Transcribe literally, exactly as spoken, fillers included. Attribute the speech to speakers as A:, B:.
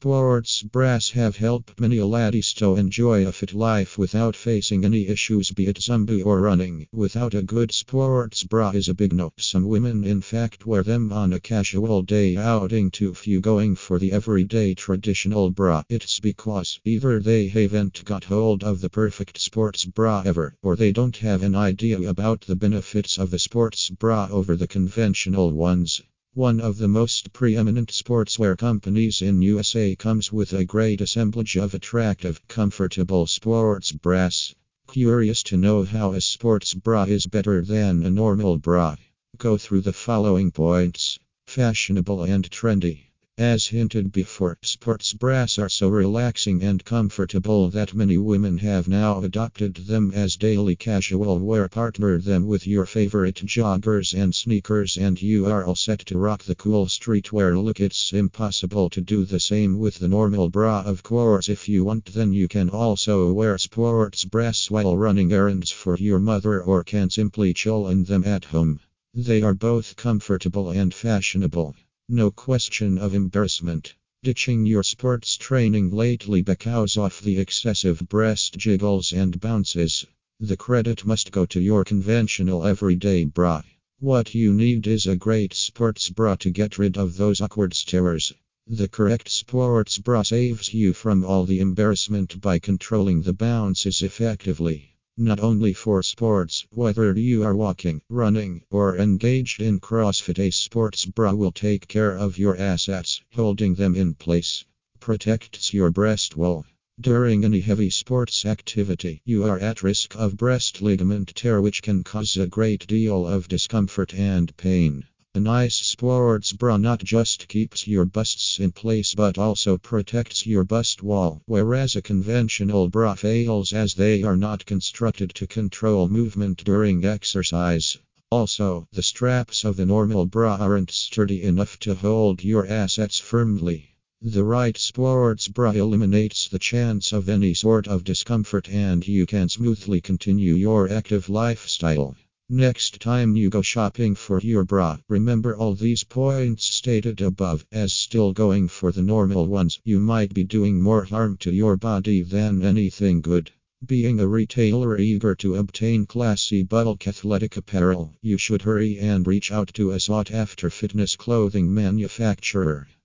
A: Sports bras have helped many laddies to enjoy a fit life without facing any issues, be it zombie or running. Without a good sports bra is a big no. Some women in fact wear them on a casual day outing, too few going for the everyday traditional bra. It's because either they haven't got hold of the perfect sports bra ever, or they don't have an idea about the benefits of the sports bra over the conventional ones. One of the most preeminent sportswear companies in U S A comes with a great assemblage of attractive, comfortable sports bras. Curious to know how a sports bra is better than a normal bra? Go through the following points. Fashionable and trendy. As hinted before, sports bras are so relaxing and comfortable that many women have now adopted them as daily casual wear. Partner them with your favorite joggers and sneakers and you are all set to rock the cool streetwear look. It's impossible to do the same with the normal bra, of course. If you want, then you can also wear sports bras while running errands for your mother, or can simply chill in them at home. They are both comfortable and fashionable. No question of embarrassment. Ditching your sports training lately because of the excessive breast jiggles and bounces? The credit must go to your conventional everyday bra. What you need is a great sports bra to get rid of those awkward stares. The correct sports bra saves you from all the embarrassment by controlling the bounces effectively. Not only for sports, whether you are walking, running, or engaged in CrossFit, a sports bra will take care of your assets, holding them in place. Protects your breast wall. During any heavy sports activity, you are at risk of breast ligament tear, which can cause a great deal of discomfort and pain. A nice sports bra not just keeps your busts in place but also protects your bust wall, whereas a conventional bra fails as they are not constructed to control movement during exercise. Also, the straps of the normal bra aren't sturdy enough to hold your assets firmly. The right sports bra eliminates the chance of any sort of discomfort and you can smoothly continue your active lifestyle. Next time you go shopping for your bra, remember all these points stated above, as still going for the normal ones, you might be doing more harm to your body than anything good. Being a retailer eager to obtain classy bulk athletic apparel, you should hurry and reach out to a sought-after fitness clothing manufacturer.